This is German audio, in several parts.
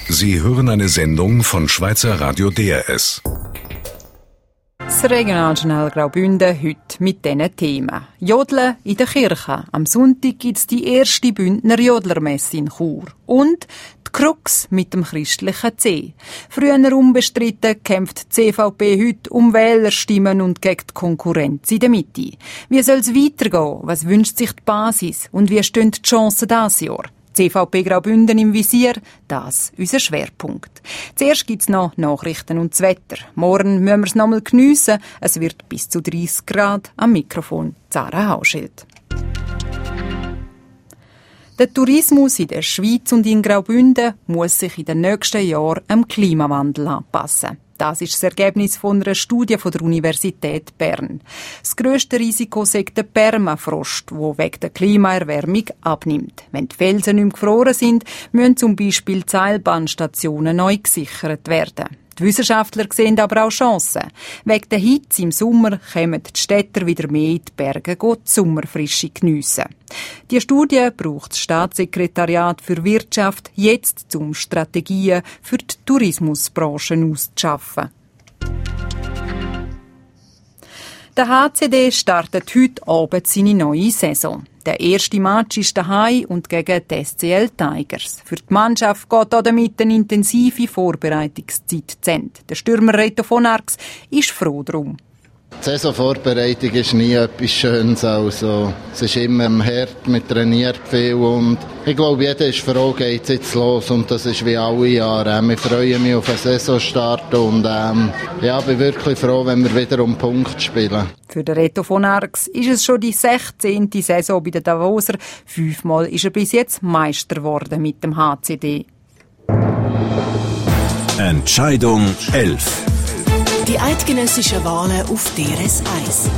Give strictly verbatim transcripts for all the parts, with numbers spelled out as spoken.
Sie hören eine Sendung von Schweizer Radio D R S. Das Regionaljournal Graubünden heute mit diesen Themen. Jodeln in der Kirche. Am Sonntag gibt es die erste Bündner Jodlermesse in Chur. Und die Krux mit dem christlichen C. Früher unbestritten kämpft die C V P heute um Wählerstimmen und gegen die Konkurrenz in der Mitte. Wie soll es weitergehen? Was wünscht sich die Basis? Und wie stehen die Chancen dieses Jahr? C V P Graubünden im Visier, das unser Schwerpunkt. Zuerst gibt's noch Nachrichten und das Wetter. Morgen müssen wir es noch mal geniessen. Es wird bis zu dreißig Grad. Am Mikrofon Zara Hauschild. Der Tourismus in der Schweiz und in Graubünden muss sich in den nächsten Jahren am Klimawandel anpassen. Das ist das Ergebnis von einer Studie von der Universität Bern. Das grösste Risiko sei der Permafrost, der wegen der Klimaerwärmung abnimmt. Wenn die Felsen nicht mehr gefroren sind, müssen zum Beispiel die Seilbahnstationen neu gesichert werden. Die Wissenschaftler sehen aber auch Chancen. Wegen der Hitze im Sommer kommen die Städter wieder mehr in die Berge die Sommerfrische geniessen. Die Studie braucht das Staatssekretariat für Wirtschaft jetzt, um Strategien für die Tourismusbranche auszuschaffen. Der H C D startet heute Abend seine neue Saison. Der erste Match ist daheim und gegen die S C L Tigers. Für die Mannschaft geht damit eine intensive Vorbereitungszeit zu Ende. Der Stürmer Reto von Arx ist froh darum. Die Saisonvorbereitung ist nie etwas Schönes. Also, es ist immer am Herd, man trainiert viel und ich glaube, jeder ist froh, geht es jetzt los und das ist wie alle Jahre. Wir freuen mich auf einen Saisonstart und ähm, ja, bin wirklich froh, wenn wir wieder um den Punkt spielen. Für den Reto von Arx ist es schon die sechzehnte Saison bei den Davoser. Fünfmal ist er bis jetzt Meister geworden mit dem H C D. Entscheidung elf. Die eidgenössischen Wahlen auf D R S eins.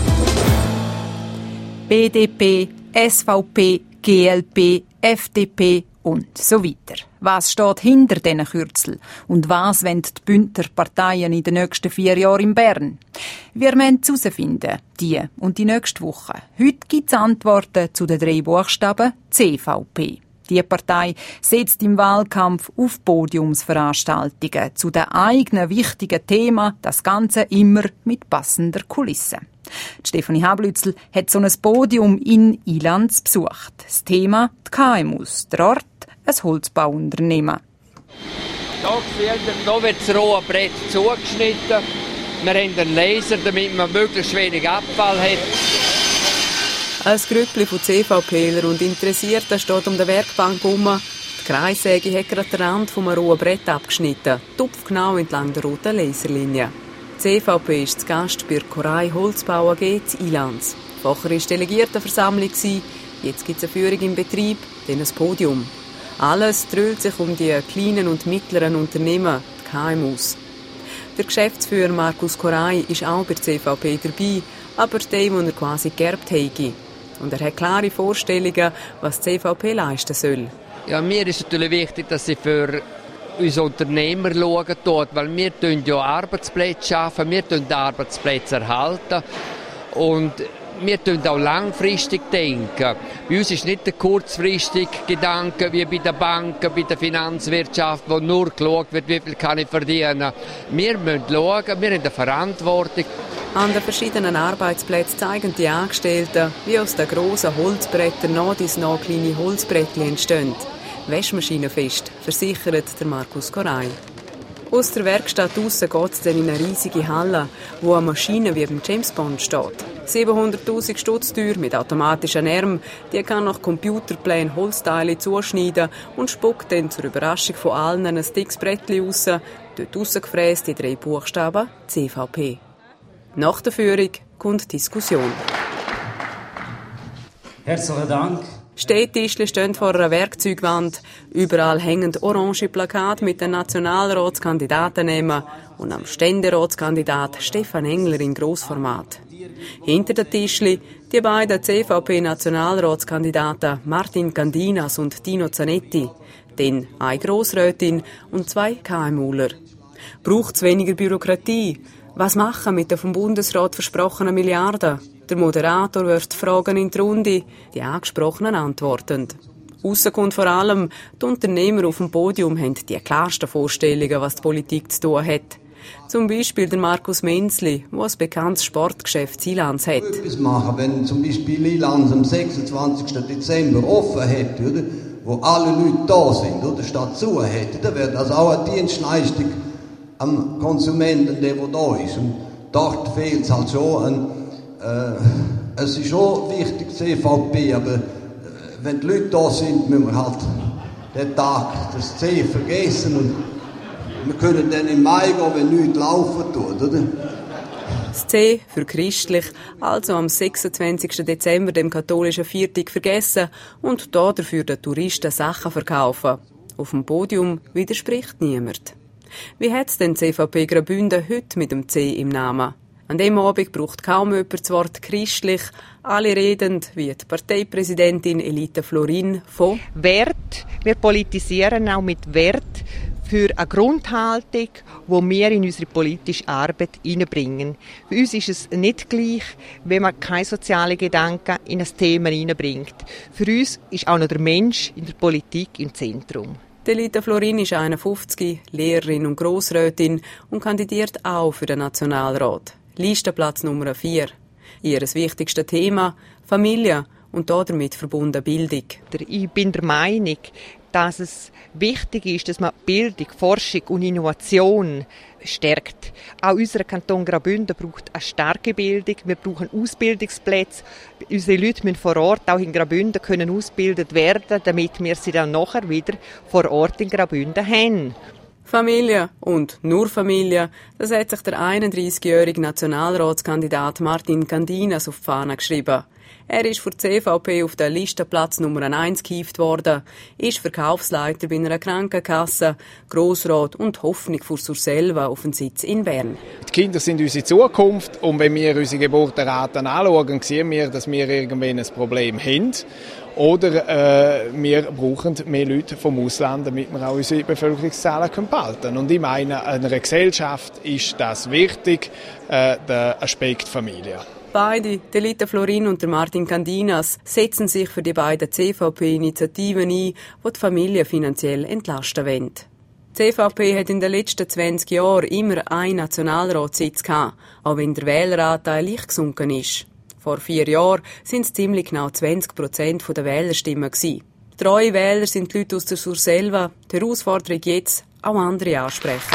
B D P, S V P, G L P, F D P und so weiter. Was steht hinter diesen Kürzeln? Und was wollen die Bündner Parteien in den nächsten vier Jahren in Bern? Wir müssen es herausfinden, die und die nächste Woche. Heute gibt es Antworten zu den drei Buchstaben C V P. Die Partei setzt im Wahlkampf auf Podiumsveranstaltungen zu den eigenen wichtigen Themen, das Ganze immer mit passender Kulisse. Stefanie Hablützel hat so ein Podium in Ilanz besucht. Das Thema die K M Us, der Ort ein Holzbauunternehmen. Hier wird das rohe Brett zugeschnitten. Wir haben einen Laser, damit man möglichst wenig Abfall hat. Ein Grüppli von CVPler und Interessierten steht um die Werkbank herum. Die Kreissäge hat gerade den Rand vom rohen Brett abgeschnitten, tupfgenau entlang der roten Laserlinie. Die C V P ist zu Gast bei der Koray Holzbau A G in Ilanz. Vorher war Delegiertenversammlung, jetzt gibt es eine Führung im Betrieb, dann ein Podium. Alles dreht sich um die kleinen und mittleren Unternehmen, die K M Us. Der Geschäftsführer Markus Koray ist auch bei der C V P dabei, aber dem, den er quasi geerbt hat. Und er hat klare Vorstellungen, was die C V P leisten soll. Ja, mir ist natürlich wichtig, dass sie für unsere Unternehmer schauen dort, weil wir ja Arbeitsplätze schaffen, wir erhalten Arbeitsplätze erhalten und wir denken auch langfristig denken. Bei uns ist nicht der kurzfristige Gedanke wie bei den Banken, bei der Finanzwirtschaft, wo nur geschaut wird, wie viel kann ich verdienen. Wir müssen schauen, wir haben eine Verantwortung. An den verschiedenen Arbeitsplätzen zeigen die Angestellten, wie aus den grossen Holzbrettern noch dies noch kleine Holzbrettchen entstehen. Waschmaschinenfest, versichert der Markus Koray. Aus der Werkstatt draussen geht es dann in eine riesige Halle, wo eine Maschine wie beim James Bond steht. siebenhunderttausend Stutz teuer mit automatischen Armen, die kann nach Computerplänen Holzteile zuschneiden und spuckt dann zur Überraschung von allen ein dickes Brettchen raus, dort rausgefräst die drei Buchstaben C V P. Nach der Führung kommt Diskussion. Herzlichen Dank. Städtischli stehen vor einer Werkzeugwand. Überall hängen orange Plakate mit den Nationalratskandidatennamen und am Ständeratskandidat Stefan Engler in Grossformat. Hinter den Tischli die beiden C V P-Nationalratskandidaten Martin Candinas und Dino Zanetti. Dann eine Grossrätin und zwei KMUler. Braucht es weniger Bürokratie? Was machen mit den vom Bundesrat versprochenen Milliarden? Der Moderator wirft Fragen in die Runde, die Angesprochenen antworten. Aussen kommt vor allem, die Unternehmer auf dem Podium haben die klarsten Vorstellungen, was die Politik zu tun hat. Zum Beispiel der Markus Menzli, der ein bekanntes Sportgeschäft Silanz hat. Etwas machen, wenn zum Beispiel Silanz am sechsundzwanzigsten Dezember offen hätte, oder, wo alle Leute da sind, oder, statt zu hätte, dann wäre das auch eine Dienstleistung am Konsumenten, der, der da ist. Und dort fehlt es halt schon. Ein, äh, es ist schon wichtig, C V P, aber äh, wenn die Leute da sind, müssen wir halt den Tag, das C vergessen und wir können dann im Mai gehen, wenn nichts laufen tut, oder? Das C für christlich, also am sechsundzwanzigsten Dezember, dem katholischen Viertag, vergessen und da dafür den Touristen Sachen verkaufen. Auf dem Podium widerspricht niemand. Wie hat es denn C V P Graubünden heute mit dem C im Namen? An dem Abend braucht kaum jemand das Wort christlich. Alle reden, wie die Parteipräsidentin Elita Florin, von Wert. Wir politisieren auch mit Wert für eine Grundhaltung, die wir in unsere politische Arbeit hineinbringen. Für uns ist es nicht gleich, wenn man keine sozialen Gedanken in ein Thema hineinbringt. Für uns ist auch noch der Mensch in der Politik im Zentrum. Elita Florin ist einundfünfzig, Lehrerin und Grossrätin und kandidiert auch für den Nationalrat. Listenplatz Nummer vier. Ihr wichtigstes Thema: Familie und damit verbunden Bildung. Ich bin der Meinung, dass es wichtig ist, dass man Bildung, Forschung und Innovation stärkt. Auch unser Kanton Graubünden braucht eine starke Bildung. Wir brauchen Ausbildungsplätze. Unsere Leute müssen vor Ort, auch in Graubünden, können ausgebildet werden, damit wir sie dann nachher wieder vor Ort in Graubünden haben. Familie und nur Familie, das hat sich der einunddreißigjährige Nationalratskandidat Martin Candinas auf die Fahne geschrieben. Er ist für die C V P auf den Listenplatz Nummer eins gehievt worden, ist Verkaufsleiter bei einer Krankenkasse, Grossrat und Hoffnung für sich selber auf einen Sitz in Bern. Die Kinder sind unsere Zukunft und wenn wir unsere Geburtenraten anschauen, sehen wir, dass wir irgendwann ein Problem haben. Oder äh, wir brauchen mehr Leute vom Ausland, damit wir auch unsere Bevölkerungszahlen behalten können. Und ich meine, in einer Gesellschaft ist das wichtig, äh, der Aspekt Familie. Beide, Elita Florin und Martin Candinas, setzen sich für die beiden C V P-Initiativen ein, die die Familie finanziell entlasten wollen. Die C V P hat in den letzten zwanzig Jahren immer einen Nationalratssitz gehabt, auch wenn der Wähleranteil leicht gesunken ist. Vor vier Jahren sind es ziemlich genau zwanzig Prozent der Wählerstimmen gewesen. Treue Wähler sind die Leute aus der Surselva. Die Herausforderung jetzt, auch andere ansprechen.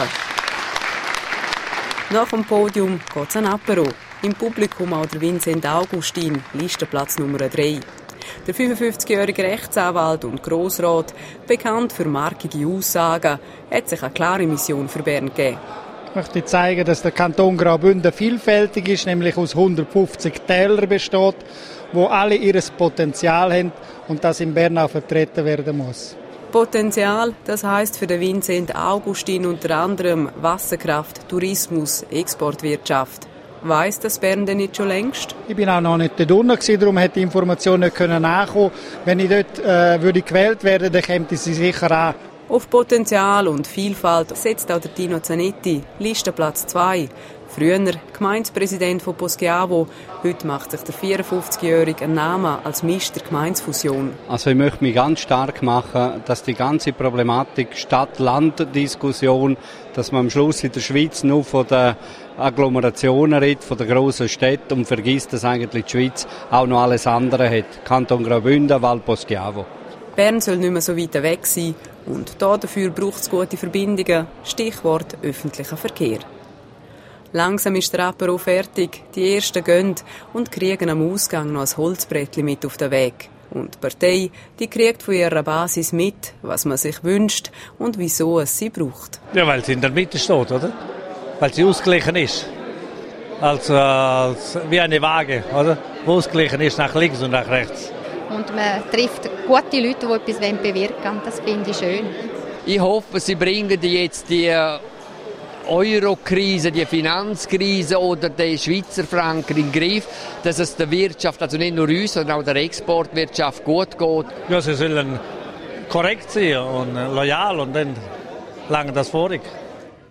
Nach dem Podium geht es an Apero. Im Publikum auch der Vincent Augustin, Listenplatz Nummer drei. Der fünfundfünfzigjährige Rechtsanwalt und Grossrat, bekannt für markige Aussagen, hat sich eine klare Mission für Bern gegeben. Ich möchte zeigen, dass der Kanton Graubünden vielfältig ist, nämlich aus hundertfünfzig Tälern besteht, wo alle ihr Potenzial haben und das in Bern auch vertreten werden muss. Potenzial, das heisst für den Vincent Augustin unter anderem Wasserkraft, Tourismus, Exportwirtschaft. Weiss das Bern denn nicht schon längst? Ich bin auch noch nicht dort unten, darum hätte die Information nicht nachkommen können. Wenn ich dort äh, würde gewählt werden, dann käme sie sicher an. Auf Potenzial und Vielfalt setzt auch der Tino Zanetti, Listenplatz zwei. Früher Gemeindepräsident von Poschiavo, heute macht sich der vierundfünfzigjährige einen Namen als Mister Gemeindefusion. Also ich möchte mich ganz stark machen, dass die ganze Problematik Stadt-Land-Diskussion, dass man am Schluss in der Schweiz nur von den Agglomerationen redet, von den grossen Städten und vergisst, dass eigentlich die Schweiz auch noch alles andere hat. Kanton Graubünden, Val Poschiavo. Bern soll nicht mehr so weit weg sein und dafür braucht es gute Verbindungen, Stichwort öffentlicher Verkehr. Langsam ist der Apero fertig, die Ersten gehen und kriegen am Ausgang noch ein Holzbrettli mit auf den Weg. Und die Partei, die kriegt von ihrer Basis mit, was man sich wünscht und wieso es sie braucht. Ja, weil sie in der Mitte steht, oder? Weil sie ausgeglichen ist. Also, als wie eine Waage, oder? Wo ausgeglichen ist nach links und nach rechts. Und man trifft gute Leute, die etwas bewirken wollen. Das finde ich schön. Ich hoffe, sie bringen jetzt die Euro-Krise, die Finanzkrise oder den Schweizer Franken in den Griff, dass es der Wirtschaft, also nicht nur uns, sondern auch der Exportwirtschaft gut geht. Ja, sie sollen korrekt sein und loyal und dann lange das vorig.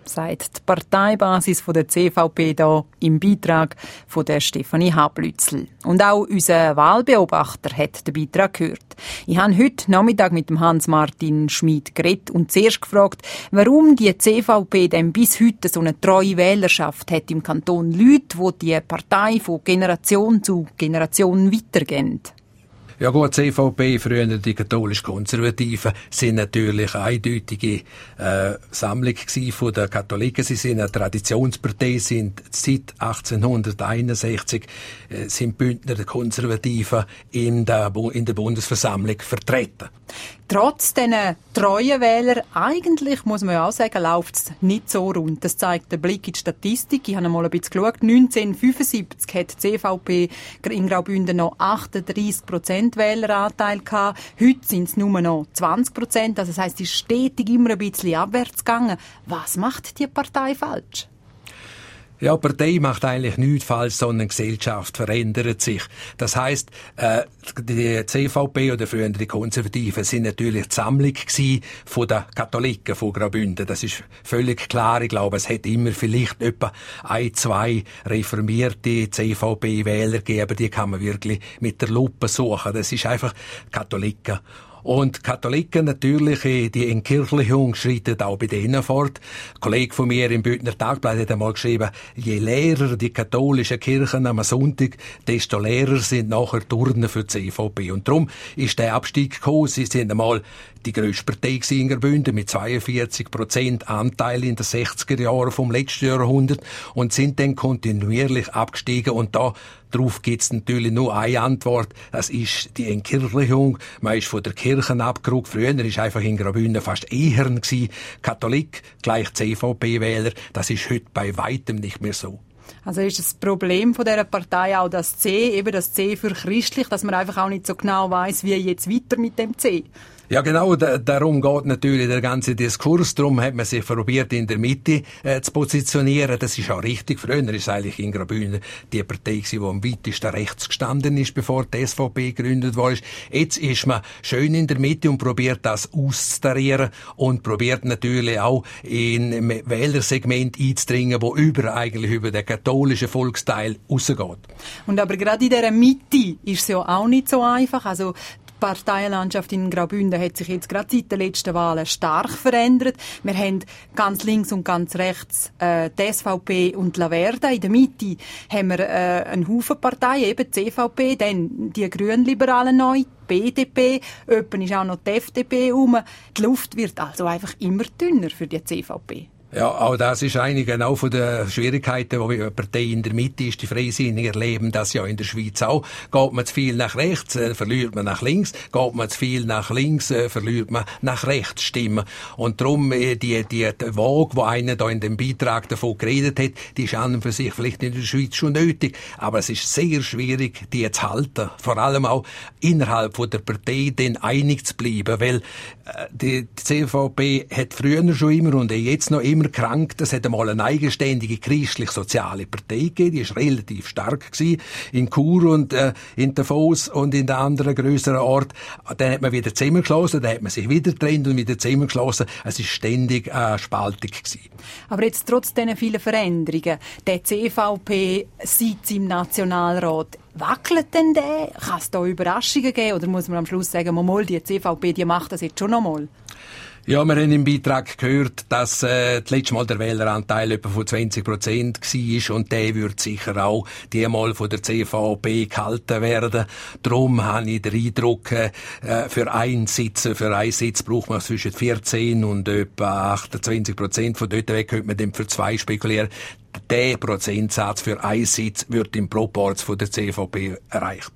sagt die Parteibasis von der C V P da im Beitrag von der Stefanie Hablützl. Und auch unser Wahlbeobachter hat den Beitrag gehört. Ich habe heute Nachmittag mit dem Hans-Martin Schmid geredet und zuerst gefragt, warum die C V P denn bis heute so eine treue Wählerschaft hat im Kanton. Leute, die die Partei von Generation zu Generation weitergehen. Ja gut, C V P, früher die katholisch-konservativen, sind natürlich eine eindeutige äh, Sammlung von den Katholiken. Sie sind eine Traditionspartei, sind seit achtzehnhunderteinundsechzig äh, sind Bündner der Konservativen in der, in der Bundesversammlung vertreten. Trotz diesen treuen Wähler, eigentlich muss man ja auch sagen, läuft es nicht so rund. Das zeigt der Blick in die Statistik. Ich habe mal ein bisschen geschaut. neunzehnhundertfünfundsiebzig hat die C V P in Graubünden noch achtunddreissig Prozent Wähleranteil gehabt. Heute sind es nur noch zwanzig Prozent. Also das heisst, es ist stetig immer ein bisschen abwärts gegangen. Was macht die Partei falsch? Ja, die Partei macht eigentlich nichts falsch, sondern die Gesellschaft verändert sich. Das heisst, äh, die C V P oder früher die Konservativen sind natürlich die Sammlung gewesen von den Katholiken von Graubünden. Das ist völlig klar. Ich glaube, es hat immer vielleicht etwa ein, zwei reformierte C V P-Wähler gegeben, aber die kann man wirklich mit der Lupe suchen. Das ist einfach Katholiken. Und Katholiken natürlich, die Entkirchlichung schreitet auch bei denen fort. Ein Kollege von mir im Bündner Tagblatt hat einmal geschrieben, je leerer die katholischen Kirchen am Sonntag, desto leerer sind nachher die Urnen für die C V P. Und darum ist der Abstieg gekommen. Sie sind einmal die grösste Partei in Graubünden mit zweiundvierzig Prozent Anteil in den sechziger Jahren vom letzten Jahrhundert und sind dann kontinuierlich abgestiegen. Und da darauf gibt es natürlich nur eine Antwort. Das ist die Entkirchlichung. Man ist von der Kirche abgerückt. Früher war einfach in Graubünden fast Ehern gewesen. Katholik gleich C V P-Wähler. Das ist heute bei weitem nicht mehr so. Also ist das Problem von dieser Partei auch das C, eben das C für christlich, dass man einfach auch nicht so genau weiss, wie jetzt weiter mit dem C? Ja, genau, da, darum geht natürlich der ganze Diskurs. Darum hat man sich probiert, in der Mitte äh, zu positionieren. Das ist auch richtig. Früher ist eigentlich in Graubünden die Partei gewesen, die am weitesten rechts gestanden ist, bevor die S V P gegründet wurde. Jetzt ist man schön in der Mitte und probiert das auszutarieren und probiert natürlich auch in ein Wählersegment einzudringen, wo über eigentlich über den katholischen Volksteil rausgeht. Und aber gerade in dieser Mitte ist es ja auch nicht so einfach. Also die Parteienlandschaft in Graubünden hat sich jetzt gerade seit den letzten Wahlen stark verändert. Wir haben ganz links und ganz rechts äh, die S V P und Laverda. In der Mitte haben wir äh, einen Haufen Parteien, eben die C V P, dann die Grünliberalen neu, die B D P, öppen ist auch noch die F D P rum. Die Luft wird also einfach immer dünner für die C V P. Ja, auch das ist eine genau von den Schwierigkeiten, wo eine Partei in der Mitte ist. Die Freisinnigen erleben das ja in der Schweiz auch. Geht man zu viel nach rechts, äh, verliert man nach links. Geht man zu viel nach links, äh, verliert man nach rechts Stimmen. Und darum, äh, die, die, die Waage, wo einer da in dem Beitrag davon geredet hat, die ist an und für sich vielleicht in der Schweiz schon nötig. Aber es ist sehr schwierig, die zu halten. Vor allem auch innerhalb von der Partei dann einig zu bleiben. Weil äh, die, die C V P hat früher schon immer und jetzt noch immer krank. Das hat einmal eine eigenständige christlich-soziale Partei gegeben. Die ist relativ stark gewesen. In Chur und äh, in Davos und in den anderen grösseren Orten. Dann hat man wieder zusammengeschlossen, dann hat man sich wieder getrennt und wieder zusammengeschlossen. Es ist ständig eine äh, Spaltung gewesen. Aber jetzt trotz diesen vielen Veränderungen, der C V P-Sitz im Nationalrat, wackelt denn der? Kann es da Überraschungen geben? Oder muss man am Schluss sagen, mal, die C V P, die macht das jetzt schon noch mal? Ja, wir haben im Beitrag gehört, dass äh, das letzte Mal der Wähleranteil etwa von zwanzig Prozent war und der wird sicher auch die mal von der C V P gehalten werden. Darum habe ich den Eindruck, äh, für einen Sitz, für einen Sitz braucht man zwischen vierzehn und etwa achtundzwanzig Prozent. Von dort weg könnte man dann für zwei spekulieren. Der Prozentsatz für einen Sitz wird im Proporz von der C V P erreicht.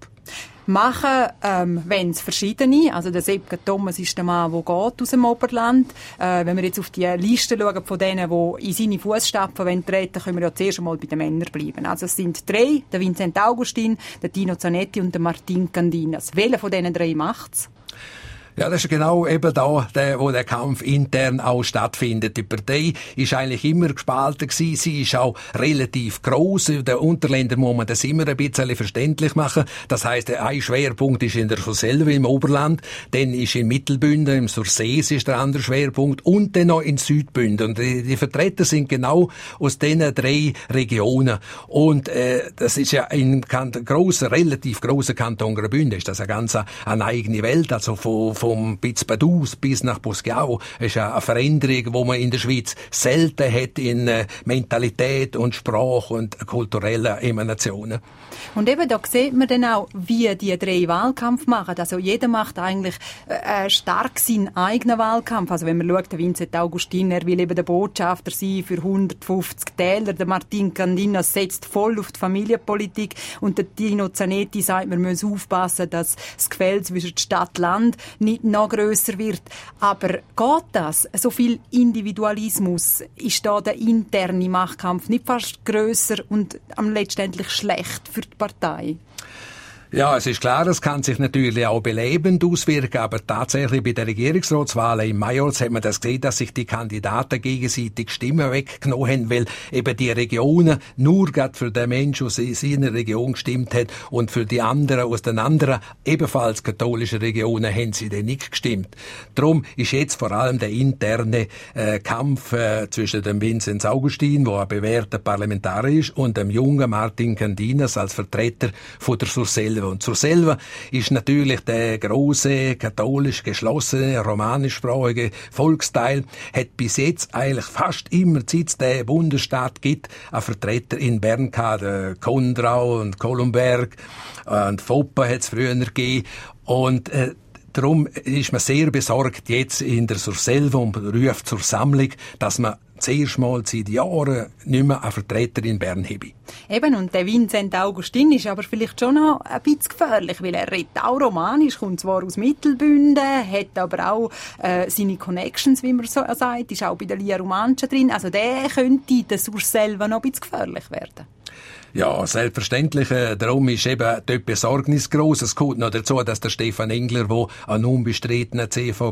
Machen, ähm, wenn es verschiedene, also der Sepp Thomas ist der Mann, der geht aus dem Oberland. Äh, wenn wir jetzt auf die Liste schauen von denen, die in seine Fußstapfen treten wollen, können wir ja zuerst einmal bei den Männern bleiben. Also es sind drei, der Vincent Augustin, der Tino Zanetti und der Martin Candinas. Welcher von diesen drei macht's? Ja, das ist genau eben da, der, wo der Kampf intern auch stattfindet. Die Partei ist eigentlich immer gespalten gewesen. Sie ist auch relativ gross. Der Unterländer muss man das immer ein bisschen verständlich machen. Das heisst, ein Schwerpunkt ist in der Surselva im Oberland, dann ist in Mittelbünden, im Sursees ist der andere Schwerpunkt und dann noch in Südbünden. Und die, die Vertreter sind genau aus diesen drei Regionen. Und äh, das ist ja in grossen, relativ grossen Kanton Graubünden ist das eine ganz eine eigene Welt, also von, von vom Piz-Badus bis nach Boschiau ist eine Veränderung, die man in der Schweiz selten hat in äh, Mentalität und Sprache und kulturellen Emanationen. Und eben, da sieht man dann auch, wie die drei Wahlkampf machen. Also jeder macht eigentlich äh, stark seinen eigenen Wahlkampf. Also wenn man schaut, der Vincent Augustin, er will eben der Botschafter sein für hundertfünfzig Täler. Der Martin Candinas setzt voll auf die Familienpolitik. Und der Tino Zanetti sagt, wir müssen aufpassen, dass das Gefälle zwischen Stadt und Land nicht noch grösser wird. Aber geht das? So viel Individualismus, ist da der interne Machtkampf nicht fast grösser und am letztendlich schlecht für die Partei? Ja, es ist klar, es kann sich natürlich auch belebend auswirken, aber tatsächlich bei der Regierungsratswahl im Majorz hat man das gesehen, dass sich die Kandidaten gegenseitig Stimmen weggenommen haben, weil eben die Regionen nur gerade für den Menschen aus seiner Region gestimmt hat und für die anderen aus den anderen, ebenfalls katholischen Regionen, haben sie dann nicht gestimmt. Darum ist jetzt vor allem der interne äh, Kampf äh, zwischen dem Vincent Augustin, der ein bewährter Parlamentarier ist, und dem jungen Martin Candinas als Vertreter von der Surselva. Und Surselva ist natürlich der große, katholisch geschlossene, romanischsprachige Volksteil, hat bis jetzt eigentlich fast immer, seit es den Bundesstaat gibt, einen Vertreter in Bern gehabt, Kondrau und Kolumberg und Foppa hat es früher gegeben. Und äh, darum ist man sehr besorgt jetzt in der Surselva und ruft zur Sammlung, dass man zuerst mal seit Jahren nicht mehr einen Vertreter in Bern habe. Eben, und der Vincent Augustin ist aber vielleicht schon noch ein bisschen gefährlich, weil er redet auch romanisch, kommt zwar aus Mittelbünden, hat aber auch äh, seine Connections, wie man so sagt, ist auch bei der Lia Romancia drin. Also der könnte der Surselva noch ein bisschen gefährlich werden. Ja, selbstverständlich. Äh, darum ist eben dort Besorgnis gross. Es kommt noch dazu, dass der Stefan Engler, der ein unbestrittener C V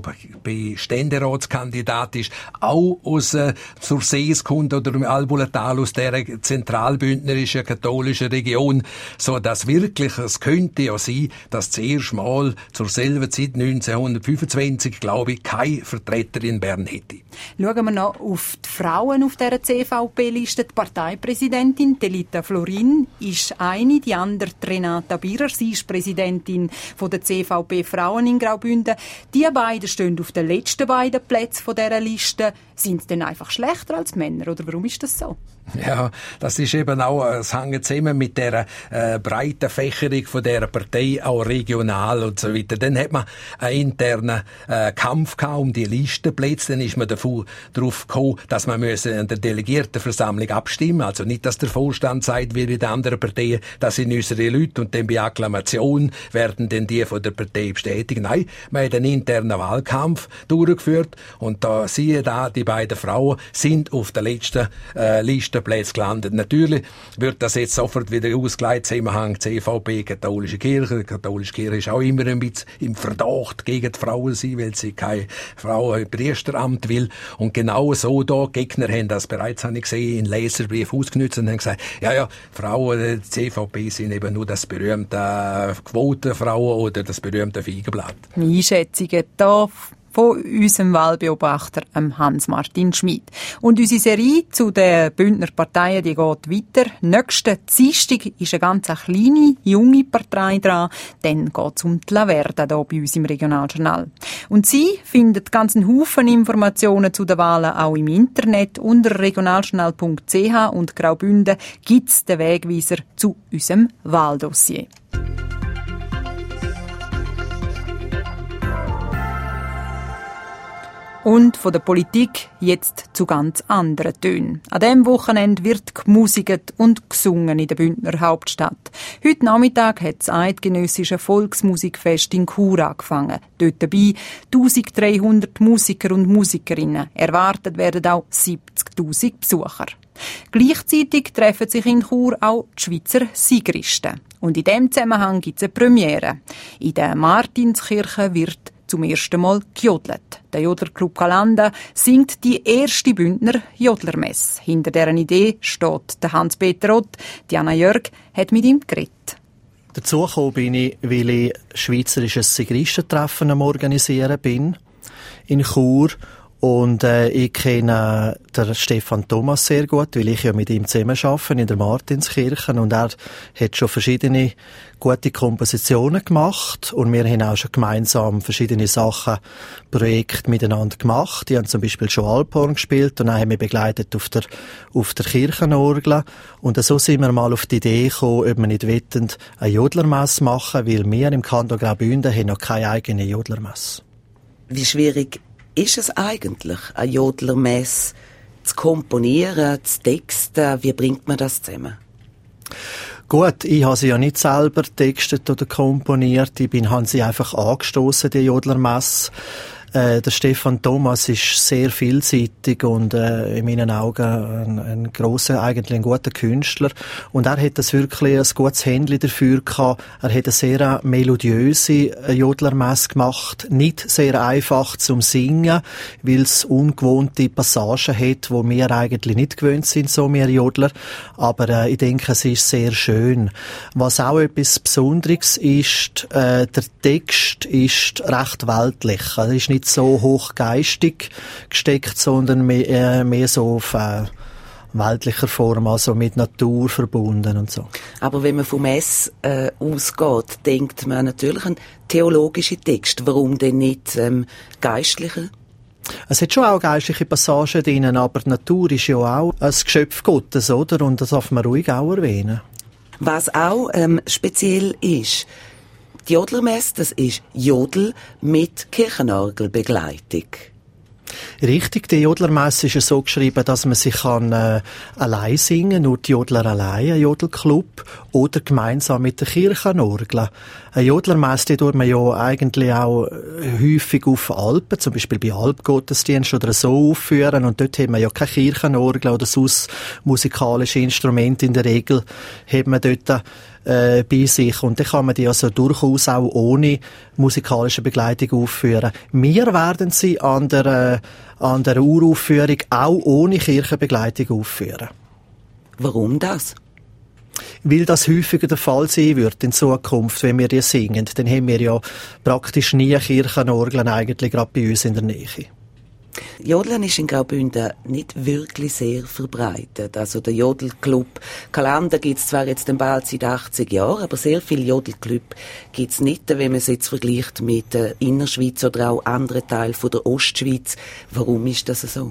B-Ständeratskandidat ist, auch aus äh, Sursees kommt oder im Albulatal aus der zentralbündnerischen katholischen Region, so dass wirklich, es könnte ja sein, dass zuerst mal zur selben Zeit neunzehnhundertfünfundzwanzig, glaube ich, kein Vertreter in Bern hätte. Schauen wir noch auf die Frauen auf dieser C V P-Liste. Die Parteipräsidentin Telita Florin ist eine, die andere Renata Birer. Sie ist Präsidentin von der C V P Frauen in Graubünden. Die beiden stehen auf den letzten beiden Plätzen von dieser Liste. Sind sie denn einfach schlechter als Männer, oder warum ist das so? Ja, das ist eben auch, es hängt zusammen mit der äh, breiten Fächerung von dieser Partei, auch regional und so weiter. Dann hat man einen internen äh, Kampf gehabt um die Listenplätze. Dann ist man davor, darauf gekommen, dass man müsse an der Delegiertenversammlung abstimmen. Also nicht, dass der Vorstand sagt, wie in den anderen Parteien, das sind unsere Leute und dann bei Akklamation werden dann die von der Partei bestätigt. Nein, man hat einen internen Wahlkampf durchgeführt und da siehe da, die beiden Frauen sind auf der letzten äh, Liste Plätze gelandet. Natürlich wird das jetzt sofort wieder ausgeleitet, Zusammenhang C V P, katholische Kirche. Die katholische Kirche ist auch immer ein bisschen im Verdacht gegen die Frauen sein, weil sie keine Frau im Priesteramt will. Und genau so da, Gegner haben das bereits, habe ich gesehen, in Leserbrief ausgenutzt und haben gesagt, ja, ja, Frauen, die C V P sind eben nur das berühmte Quotenfrauen oder das berühmte Feigenblatt. Einschätzungen da von unserem Wahlbeobachter Hans-Martin Schmid. Und unsere Serie zu den Bündner Parteien, die geht weiter. Nächsten Dienstag ist eine ganz kleine, junge Partei dran. Dann geht es um die Laverda hier bei uns im Regionaljournal. Und Sie finden ganzen Haufen Informationen zu den Wahlen auch im Internet. Unter regionaljournal punkt c h und Graubünden gibt es den Wegweiser zu unserem Wahldossier. Und von der Politik jetzt zu ganz anderen Tönen. An diesem Wochenende wird gemusikt und gesungen in der Bündner Hauptstadt. Heute Nachmittag hat das eidgenössische Volksmusikfest in Chur angefangen. Dort dabei eintausenddreihundert Musiker und Musikerinnen. Erwartet werden auch siebzigtausend Besucher. Gleichzeitig treffen sich in Chur auch die Schweizer Sigristen. Und in diesem Zusammenhang gibt es eine Premiere. In der Martinskirche wird zum ersten Mal gejodelt. Der Jodlerclub Galanda singt die erste Bündner Jodlermesse. Hinter deren Idee steht der Hans-Peter Ott. Diana Jörg hat mit ihm geredet. Dazu gekommen bin ich, weil ich schweizerisches Sigristentreffen am Organisieren bin in Chur. Und äh, ich kenne den Stefan Thomas sehr gut, weil ich ja mit ihm zusammen arbeite in der Martinskirche. Und er hat schon verschiedene gute Kompositionen gemacht. Und wir haben auch schon gemeinsam verschiedene Sachen, Projekte miteinander gemacht. Die haben zum Beispiel schon Alphorn gespielt und dann haben wir begleitet auf der, auf der Kirchenorgel. Und so sind wir mal auf die Idee gekommen, ob wir nicht wollten, eine Jodlermesse machen, weil wir im Kanton Graubünden haben noch keine eigene Jodlermesse. Wie schwierig ist es eigentlich, eine Jodlermesse zu komponieren, zu texten? Wie bringt man das zusammen? Gut, ich habe sie ja nicht selber textet oder komponiert. Ich bin, habe sie einfach angestoßen, die Jodlermesse. Äh, der Stefan Thomas ist sehr vielseitig und äh, in meinen Augen ein, ein grosser, eigentlich ein guter Künstler. Und er hat das wirklich ein gutes Händchen dafür gehabt. Er hat eine sehr melodiöse Jodlermesse gemacht. Nicht sehr einfach zum Singen, weil es ungewohnte Passagen hat, wo wir eigentlich nicht gewöhnt sind, so wir Jodler. Aber äh, ich denke, es ist sehr schön. Was auch etwas Besonderes ist, äh, der Text ist recht weltlich. Er ist nicht so hochgeistig gesteckt, sondern mehr, äh, mehr so auf äh, weltlicher Form, also mit Natur verbunden und so. Aber wenn man vom Mess äh, ausgeht, denkt man natürlich an theologische Text. Warum denn nicht ähm, geistliche? Es hat schon auch geistliche Passagen drin, aber die Natur ist ja auch ein Geschöpf Gottes, oder? Und das darf man ruhig auch erwähnen. Was auch ähm, speziell ist, die Jodlermesse, das ist Jodel mit Kirchenorgelbegleitung. Richtig, die Jodlermesse ist ja so geschrieben, dass man sich kann, äh, allein singen, nur die Jodler allein, ein Jodelclub, oder gemeinsam mit der Kirchenorgel. Eine Jodlermesse, die tut man ja eigentlich auch häufig auf Alpen, zum Beispiel bei Alpgottesdienst oder so aufführen, und dort hat man ja keine Kirchenorgel oder sonst musikalische Instrumente in der Regel, hat man dort äh, bei sich, und dann kann man die also durchaus auch ohne musikalische Begleitung aufführen. Wir werden sie an der, äh, an der Uraufführung auch ohne Kirchenbegleitung aufführen. Warum das? Weil das häufiger der Fall sein wird in Zukunft, wenn wir die singen. Dann haben wir ja praktisch nie Kirchenorgeln eigentlich gerade bei uns in der Nähe. Jodeln ist in Graubünden nicht wirklich sehr verbreitet. Also der Jodelclub Galanda gibt es zwar jetzt bald seit achtzig Jahren, aber sehr viele Jodelclub gibt es nicht, wenn man es jetzt vergleicht mit der Innerschweiz oder auch anderen Teilen von der Ostschweiz. Warum ist das so?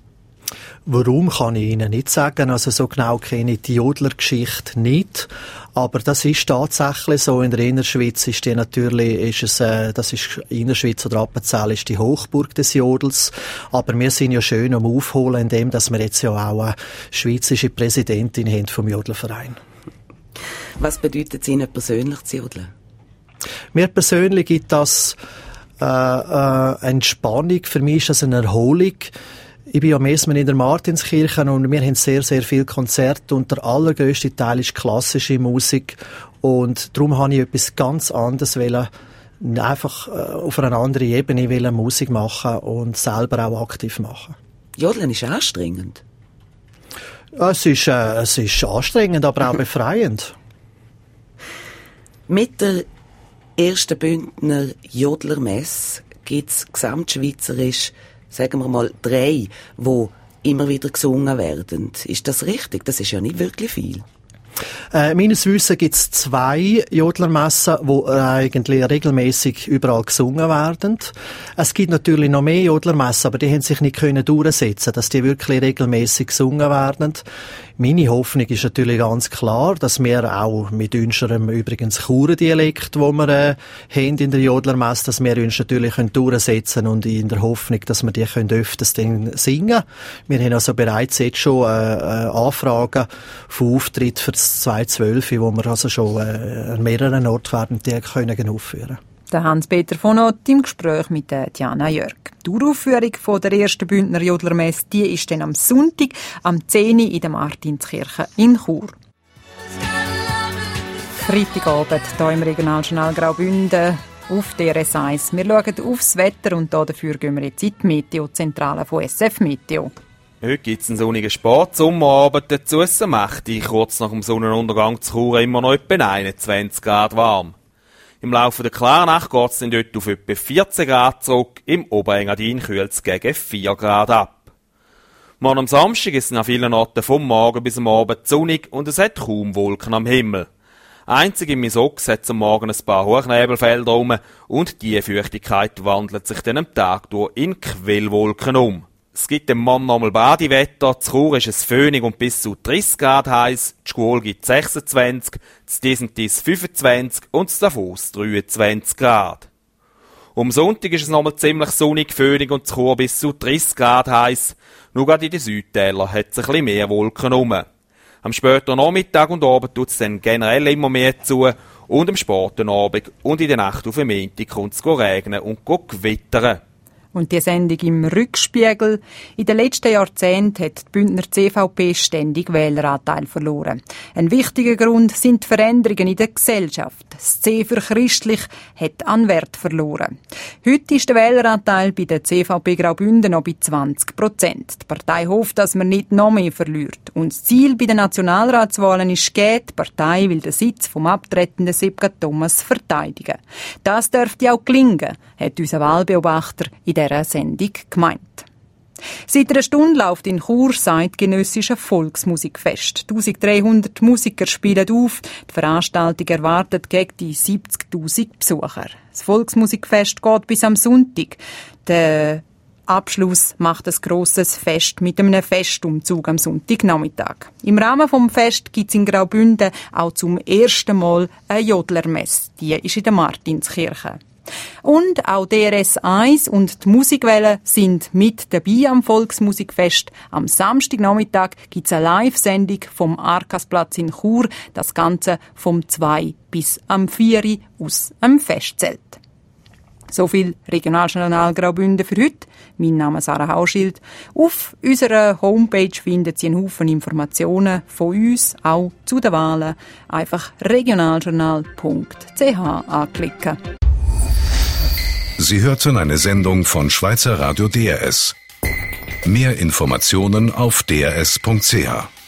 Warum, kann ich Ihnen nicht sagen. Also so genau kenne ich die Jodlergeschichte nicht. Aber das ist tatsächlich so. In der Innerschweiz ist die natürlich, ist es, äh, das ist Innerschweiz oder Appenzell ist die Hochburg des Jodels. Aber wir sind ja schön am Aufholen, indem dass wir jetzt ja auch eine schweizerische Präsidentin haben vom Jodlerverein. Was bedeutet es Ihnen persönlich zu jodeln? Mir persönlich gibt das äh, äh, Entspannung. Für mich ist das eine Erholung. Ich bin ja meistens in der Martinskirche und wir haben sehr, sehr viele Konzerte und der allergrösste Teil ist klassische Musik und darum habe ich etwas ganz anderes wollen, einfach auf einer anderen Ebene wollen Musik machen und selber auch aktiv machen. Jodeln ist anstrengend. Es ist, äh, es ist anstrengend, aber auch befreiend. Mit der ersten Bündner Jodlermesse gibt es gesamtschweizerisch, sagen wir mal, drei, die immer wieder gesungen werden. Ist das richtig? Das ist ja nicht wirklich viel. Äh, meines Wissens gibt es zwei Jodlermessen, die äh, eigentlich regelmäßig überall gesungen werden. Es gibt natürlich noch mehr Jodlermessen, aber die haben sich nicht können durchsetzen, dass die wirklich regelmäßig gesungen werden. Meine Hoffnung ist natürlich ganz klar, dass wir auch mit unserem übrigens Churendialekt, den wir äh, haben in der Jodlermesse, dass wir uns natürlich können durchsetzen und in der Hoffnung, dass wir die können öfters dann singen. Wir haben also bereits jetzt schon äh, äh, Anfragen von Auftritt für das zweitausendzwölf, wo wir also schon äh, an mehreren Orten werden die können aufführen. Der Hans-Peter von Ott im Gespräch mit der Diana Jörg. Die Uraufführung von der ersten Bündner Jodlermesse, die ist dann am Sonntag, am zehn Uhr in der Martinskirche in Chur. Freitagabend hier im Regionaljournal Graubünden. auf D R S eins. Wir schauen aufs Wetter und dafür gehen wir jetzt in die Meteozentrale von S F Meteo. Heute gibt es einen sonnigen Sport, Sommerabend dazu ist es mächtig. Kurz nach dem Sonnenuntergang zu Chur immer noch etwa einundzwanzig Grad warm. Im Laufe der Klarnacht geht es dann dort auf etwa vierzehn Grad zurück, im Oberengadin kühlt es gegen vier Grad ab. Morgen am Samstag ist es an vielen Orten vom Morgen bis am Abend sonnig und es hat kaum Wolken am Himmel. Einzig im Misox hat es am Morgen ein paar Hochnebelfelder rum und die Feuchtigkeit wandelt sich dann am Tag durch in Quellwolken um. Es gibt dem Mann nochmal Badewetter, zu Chur ist es föhnig und bis zu dreißig Grad heiß, die Schkuhl gibt sechsundzwanzig, zu Disentis fünfundzwanzig und zu Davos dreiundzwanzig Grad. Um Sonntag ist es nochmal ziemlich sonnig, föhnig und zu Chur bis zu dreißig Grad heiß. Nur gerade in den Südtälern hat es ein bisschen mehr Wolken rum. Am späten Nachmittag und Abend tut es dann generell immer mehr zu und am späten Abend und in der Nacht auf den Montag kommt es regnen und gewittern. Und die Sendung im Rückspiegel. In den letzten Jahrzehnten hat die Bündner C V P ständig Wähleranteil verloren. Ein wichtiger Grund sind die Veränderungen in der Gesellschaft. Das C für christlich hat an Wert verloren. Heute ist der Wähleranteil bei der C V P Graubünden noch bei zwanzig Prozent. Die Partei hofft, dass man nicht noch mehr verliert. Und das Ziel bei den Nationalratswahlen ist gegeben, die Partei will den Sitz vom abtretenden Sibka Thomas verteidigen. Das dürfte auch gelingen, hat unser Wahlbeobachter in dieser Sendung gemeint. Seit einer Stunde läuft in Chur das eidgenössische Volksmusikfest. eintausenddreihundert Musiker spielen auf. Die Veranstaltung erwartet gegen die siebzigtausend Besucher. Das Volksmusikfest geht bis am Sonntag. Der Abschluss macht ein grosses Fest mit einem Festumzug am Sonntagnachmittag. Im Rahmen des Fest gibt es in Graubünden auch zum ersten Mal eine Jodlermesse. Die ist in der Martinskirche. Und auch D R S eins und die Musikwelle sind mit dabei am Volksmusikfest. Am Samstagnachmittag gibt es eine Live-Sendung vom Arkasplatz in Chur. Das Ganze vom zwei bis am vier aus dem Festzelt. So viel Regionaljournal Graubünden für heute. Mein Name ist Sarah Hauschild. Auf unserer Homepage finden Sie einen Haufen Informationen von uns, auch zu den Wahlen. Einfach regionaljournal punkt c h anklicken. Sie hörten eine Sendung von Schweizer Radio D R S. Mehr Informationen auf d r s punkt c h.